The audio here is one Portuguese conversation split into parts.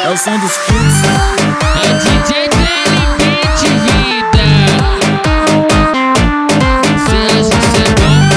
É o som dos fluxos. É DJ Beat vida. Cê acha que cê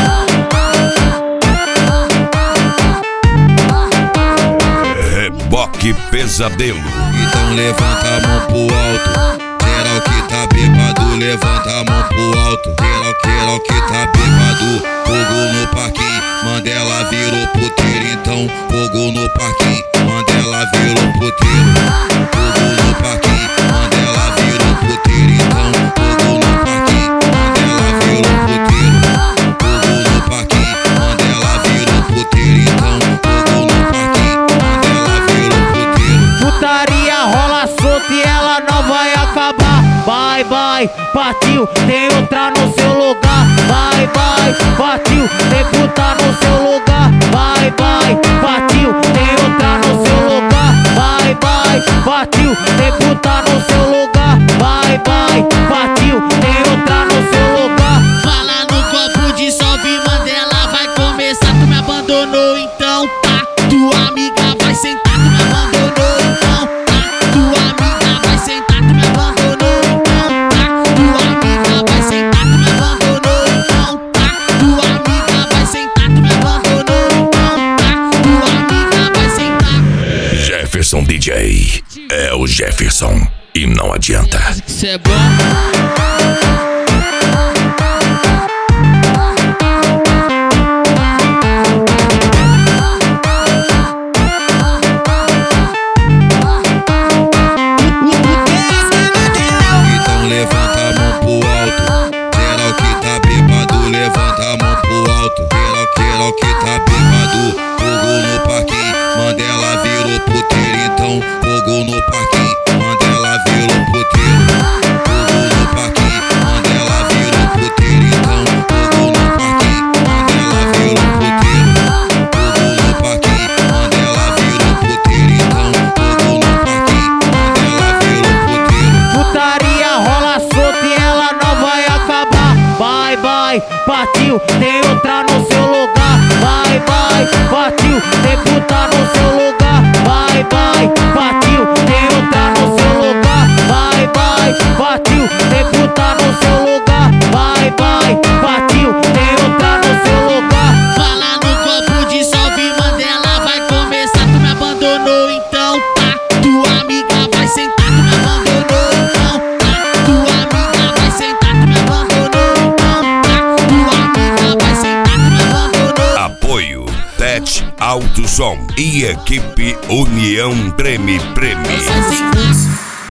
é bom? Reboque Pesadelo. Então levanta a mão pro alto. Geral que tá bêbado, levanta a mão pro alto. Geral que tá bêbado, fogo no parquinho. Mandela virou puteiro, então fogo no parquinho. Mandela virou puteiro, fogo no parquinho. Mandela virou puteiro, então fogo no parquinho. Mandela virou puteiro, fogo no parquinho. Mandela virou puteiro, então fogo no parquinho. Mandela virou puteiro. Putaria rola solta e ela não vai acabar. Vai, vai, partiu, tem outra no seu lugar. Vai, vai, partiu, tem puta no seu lugar. Vai, vai, partiu, tem outra no seu lugar. Vai, vai, partiu, tem puta no seu lugar. Vai, vai, partiu, tem outra no seu lugar. Fala no copo de salve, Mandela vai começar. Tu me abandonou, então tá. Tua amiga vai sentar, tu me abandonou, então tá. Tua amiga vai sentar, tu me abandonou, então tá. Tua amiga vai sentar, tu me abandonou, então tá. Tua amiga vai sentar, tu me abandonou, então tá. Tua amiga vai sentar. Jefferson DJ. É o Jefferson. E não adianta. Acha que cê é bom? Então levanta a mão pro alto. Geral que tá bêbado, levanta a mão pro alto. Geral que tá bêbado, fogo no parquinho. Mandela virou puteiro, então fogo no parquinho. Mandela virou puteiro, fogo no parquinho. Mandela virou puteiro, então fogo no parquinho. Mandela virou puteiro, fogo no parquinho. Mandela virou puteiro, então fogo no parquinho. Mandela virou puteiro. Putaria rola solta e ela não vai acabar. Vai, vai, partiu, tem outra no seu lugar. Vai, vai, partiu, tem puta no seu lugar. Vai, vai, partiu, tem outra no seu lugar. Vai, vai, partiu, tem puta no seu lugar. Vai, vai, partiu, tem outra no seu lugar. Fala no copo de salve, Mandela vai começar. Tu me abandonou, então tá. Tua amiga vai sentar, tu me abandonou, então tá. Tua amiga vai sentar, tu me abandonou, então tá. Tua amiga vai sentar, tu me abandonou. Apoio Tete Alto Som e equipe União Treme Preme.